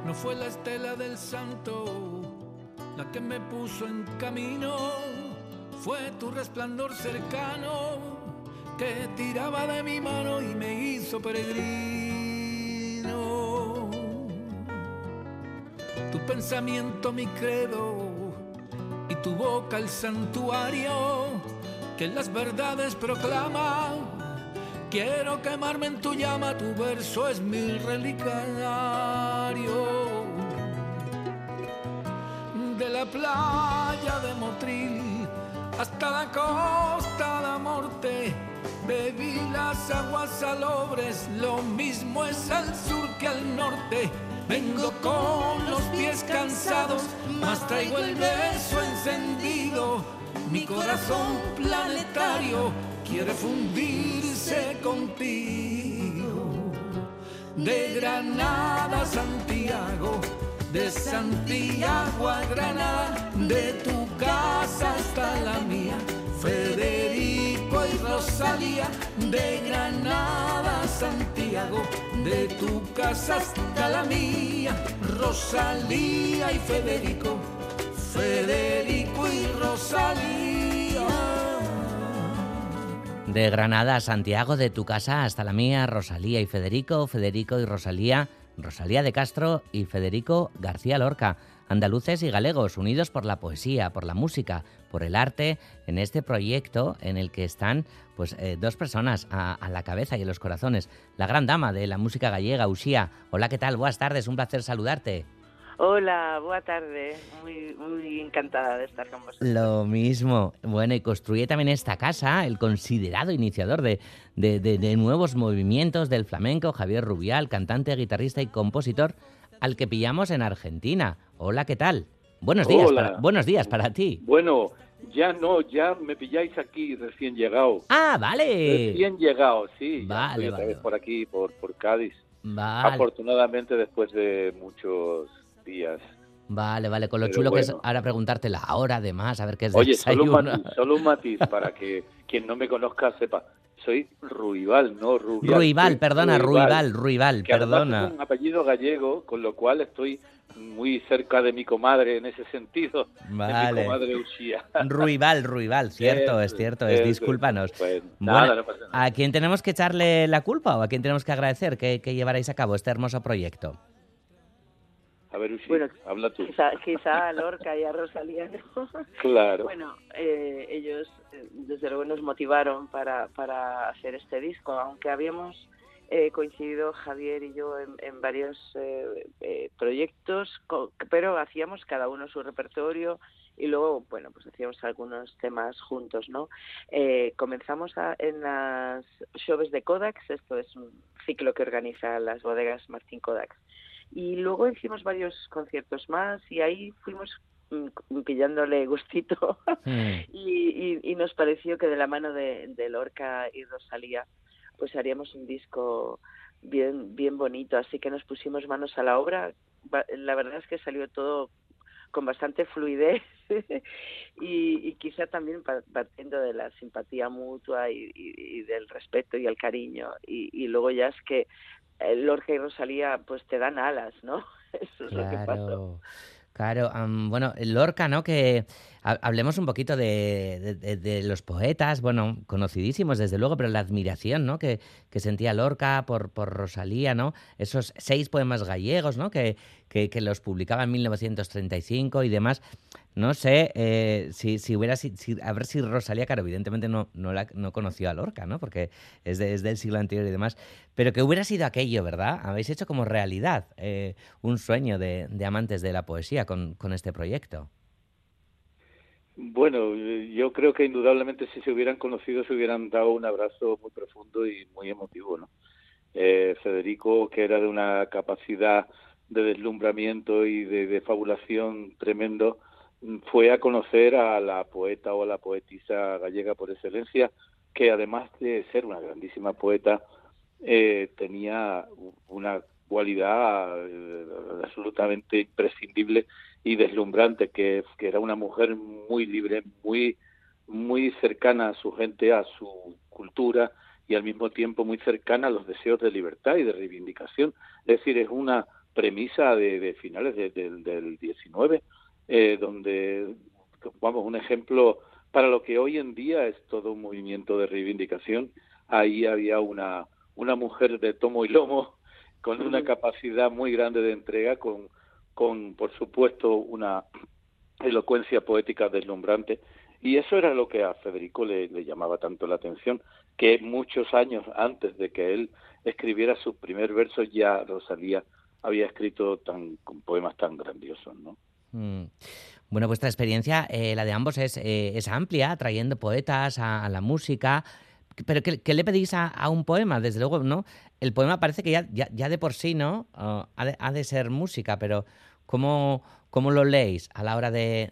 No fue la estela del santo la que me puso en camino, fue tu resplandor cercano que tiraba de mi mano y me hizo peregrino. Tu pensamiento mi credo y tu boca el santuario que las verdades proclama. Quiero quemarme en tu llama, tu verso es mi relicario. De la playa de Motril hasta la costa de Morte, bebí las aguas salobres, lo mismo es al sur que al norte. Vengo con los pies cansados, mas traigo el beso encendido. Mi corazón planetario quiere fundirse contigo. De Granada a Santiago, de Santiago a Granada, de tu casa hasta la mía, Federico y Rosalía. De Granada a Santiago, de tu casa hasta la mía, Rosalía y Federico, Federico y Rosalía. De Granada a Santiago, de tu casa hasta la mía, Rosalía y Federico, Federico y Rosalía, Rosalía de Castro y Federico García Lorca, andaluces y galegos unidos por la poesía, por la música, por el arte, en este proyecto en el que están pues dos personas a la cabeza y en los corazones. La gran dama de la música gallega, Uxía. Hola, ¿qué tal? Buenas tardes, un placer saludarte. Hola, boa tarde. Muy encantada de estar con vosotros. Lo mismo. Bueno, y construye también esta casa el considerado iniciador de nuevos movimientos del flamenco, Javier Rubial, cantante, guitarrista y compositor, al que pillamos en Argentina. Hola, ¿qué tal? Buenos días para ti. Bueno, ya me pilláis aquí recién llegado. Ah, vale. Recién llegado, sí. Vale, ya estoy otra vez por aquí, por Cádiz. Vale. Afortunadamente después de muchos días. Vale, con lo chulo que es ahora preguntarte la hora además, a ver qué es Oye, desayuno. solo un matiz para que quien no me conozca sepa. Soy Ruibal, no Rubial. Ruibal, perdona, Ruibal, que perdona. Es un apellido gallego, con lo cual estoy muy cerca de mi comadre en ese sentido. Vale. De mi comadre Uxía. Ruibal, cierto, es discúlpanos. Pues, bueno, nada, no pasa nada. ¿A quién tenemos que echarle la culpa o a quién tenemos que agradecer que llevarais a cabo este hermoso proyecto? A ver, Uxi, bueno, habla tú. Quizá a Lorca y a Rosalía, ¿no? Claro. Bueno, ellos desde luego nos motivaron para hacer este disco, aunque habíamos coincidido Javier y yo en varios proyectos, pero hacíamos cada uno su repertorio y luego, bueno, pues hacíamos algunos temas juntos, ¿no? Comenzamos en las shows de Kodax, esto es un ciclo que organiza las bodegas Martín Kodax. Y luego hicimos varios conciertos más y ahí fuimos pillándole gustito y nos pareció que de la mano de Lorca y Rosalía pues haríamos un disco bien bonito, así que nos pusimos manos a la obra. La verdad es que salió todo con bastante fluidez y quizá también partiendo de la simpatía mutua y del respeto y el cariño y luego ya es que Lorca y Rosalía pues te dan alas, ¿no? Eso es lo que pasó. Claro, bueno, Lorca, ¿no? Que hablemos un poquito de los poetas, bueno, conocidísimos desde luego, pero la admiración, ¿no? Que sentía Lorca por Rosalía, ¿no? Esos 6 poemas gallegos, ¿no? Que los publicaba en 1935 y demás. No sé a ver si Rosalía, claro, evidentemente no conoció a Lorca, ¿no? Porque es del siglo anterior y demás. Pero que hubiera sido aquello, ¿verdad? Habéis hecho como realidad un sueño de amantes de la poesía con este proyecto. Bueno, yo creo que indudablemente si se hubieran conocido se hubieran dado un abrazo muy profundo y muy emotivo, ¿no? Federico, que era de una capacidad de deslumbramiento y de fabulación tremendo, fue a conocer a la poeta o a la poetisa gallega por excelencia, que además de ser una grandísima poeta, tenía una cualidad absolutamente imprescindible y deslumbrante, que era una mujer muy libre, muy cercana a su gente, a su cultura, y al mismo tiempo muy cercana a los deseos de libertad y de reivindicación. Es decir, es una premisa de finales del 19, donde, vamos, un ejemplo para lo que hoy en día es todo un movimiento de reivindicación. Ahí había una mujer de tomo y lomo, con una capacidad muy grande de entrega, con por supuesto, una elocuencia poética deslumbrante, y eso era lo que a Federico le llamaba tanto la atención, que muchos años antes de que él escribiera su primer verso, ya Rosalía había escrito con poemas tan grandiosos, ¿no? Bueno, vuestra experiencia, la de ambos, es amplia, trayendo poetas a la música. Pero ¿qué le pedís a un poema? Desde luego, ¿no? El poema parece que ya de por sí, ¿no? Ha de ser música, pero ¿cómo lo leéis a la hora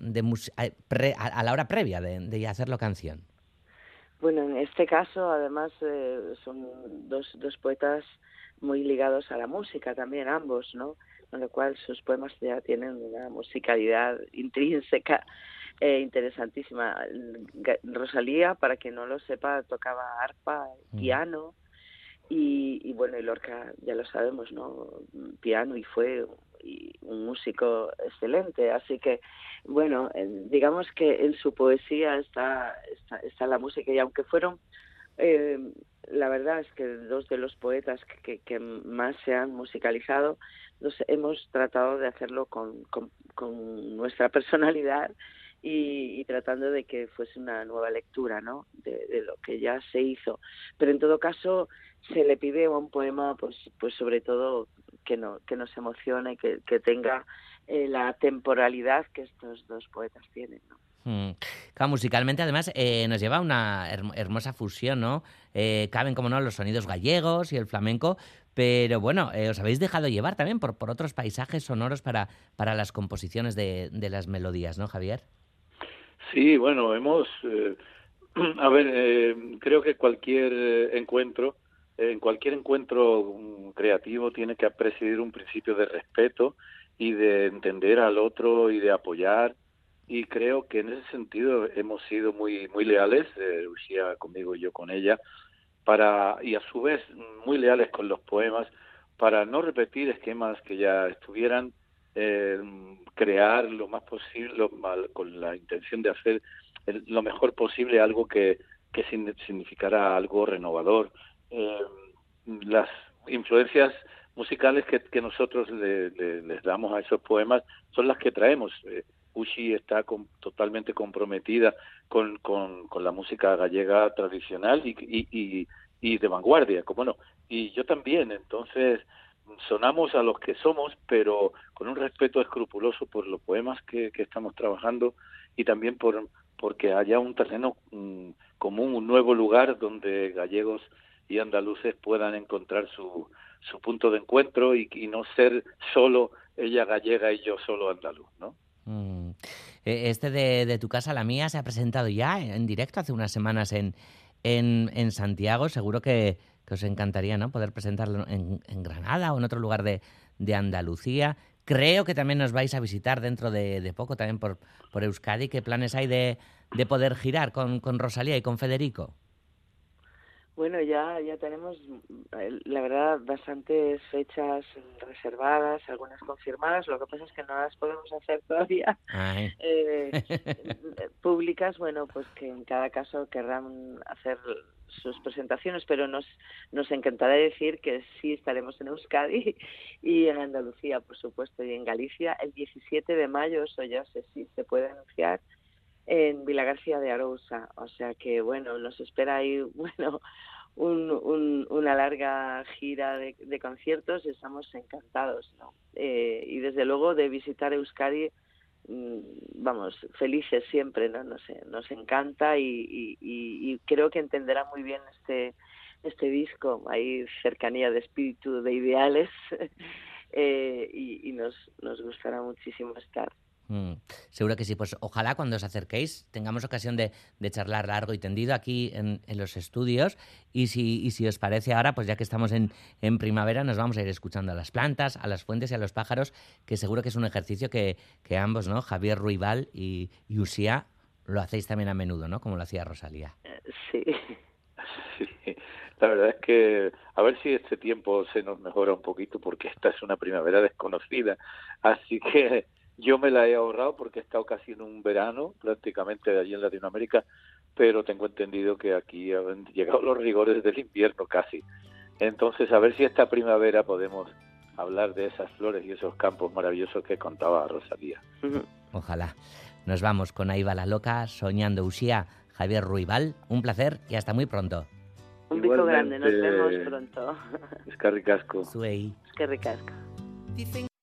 a la hora previa de hacerlo canción? Bueno, en este caso, además, son dos poetas muy ligados a la música también, ambos, ¿no? Con lo cual sus poemas ya tienen una musicalidad intrínseca interesantísima. Rosalía, para quien no lo sepa, tocaba arpa, piano, y bueno, y Lorca, ya lo sabemos, ¿no? Piano, y fue un músico excelente. Así que, bueno, digamos que en su poesía está la música, y aunque fueron la verdad es que dos de los poetas que más se han musicalizado, hemos tratado de hacerlo con nuestra personalidad y tratando de que fuese una nueva lectura, ¿no? de lo que ya se hizo. Pero en todo caso se le pide a un poema, pues sobre todo que nos emocione, que tenga la temporalidad que estos dos poetas tienen, ¿no? Claro, musicalmente además nos lleva a una hermosa fusión, ¿no? Caben, como no, los sonidos gallegos y el flamenco, pero bueno, os habéis dejado llevar también por otros paisajes sonoros para las composiciones de las melodías, ¿no, Javier? Sí, bueno, creo que en cualquier encuentro creativo tiene que presidir un principio de respeto y de entender al otro y de apoyar. Y creo que en ese sentido hemos sido muy muy leales, Lucía conmigo y yo con ella, y a su vez muy leales con los poemas, para no repetir esquemas que ya estuvieran, crear lo más posible, con la intención de hacer lo mejor posible algo que significara algo renovador. Las influencias musicales que nosotros les damos a esos poemas son las que traemos. Uxi está totalmente comprometida con la música gallega tradicional y de vanguardia, como no. Y yo también, entonces sonamos a los que somos, pero con un respeto escrupuloso por los poemas que estamos trabajando, y también porque haya un terreno común, un nuevo lugar donde gallegos y andaluces puedan encontrar su punto de encuentro y no ser solo ella gallega y yo solo andaluz, ¿no? Este de Tu casa, la mía se ha presentado ya en directo hace unas semanas en Santiago. Seguro que os encantaría, ¿no?, poder presentarlo en Granada o en otro lugar de Andalucía. Creo que también nos vais a visitar dentro de poco también por Euskadi. ¿Qué planes hay de poder girar con Rosalía y con Federico? Bueno, ya tenemos, la verdad, bastantes fechas reservadas, algunas confirmadas. Lo que pasa es que no las podemos hacer todavía públicas. Bueno, pues que en cada caso querrán hacer sus presentaciones, pero nos encantará decir que sí estaremos en Euskadi y en Andalucía, por supuesto, y en Galicia el 17 de mayo, eso ya sí se puede anunciar, en Vilagarcía de Arousa. O sea que, bueno, nos espera ahí, bueno, una larga gira de conciertos, y estamos encantados, ¿no? Y desde luego de visitar Euskadi, vamos, felices siempre, ¿no? Nos encanta y creo que entenderá muy bien este disco. Hay cercanía de espíritu, de ideales, y nos gustará muchísimo estar. Seguro que sí. Pues ojalá cuando os acerquéis tengamos ocasión de charlar largo y tendido aquí en los estudios, y si os parece ahora, pues ya que estamos en primavera, nos vamos a ir escuchando a las plantas, a las fuentes y a los pájaros, que seguro que es un ejercicio que ambos, ¿no?, Javier Ruibal y Uxía, lo hacéis también a menudo, ¿no?, como lo hacía Rosalía. Sí. Sí, la verdad es que a ver si este tiempo se nos mejora un poquito, porque esta es una primavera desconocida, así que yo me la he ahorrado porque he estado casi en un verano prácticamente allí en Latinoamérica, pero tengo entendido que aquí han llegado los rigores del invierno casi. Entonces, a ver si esta primavera podemos hablar de esas flores y esos campos maravillosos que contaba Rosalía. Ojalá. Nos vamos con Ahí va la loca, soñando Uxía. Javier Ruibal, un placer y hasta muy pronto. Un bico grande, nos vemos pronto. Eskerrik asko. Zuei. Eskerrik asko.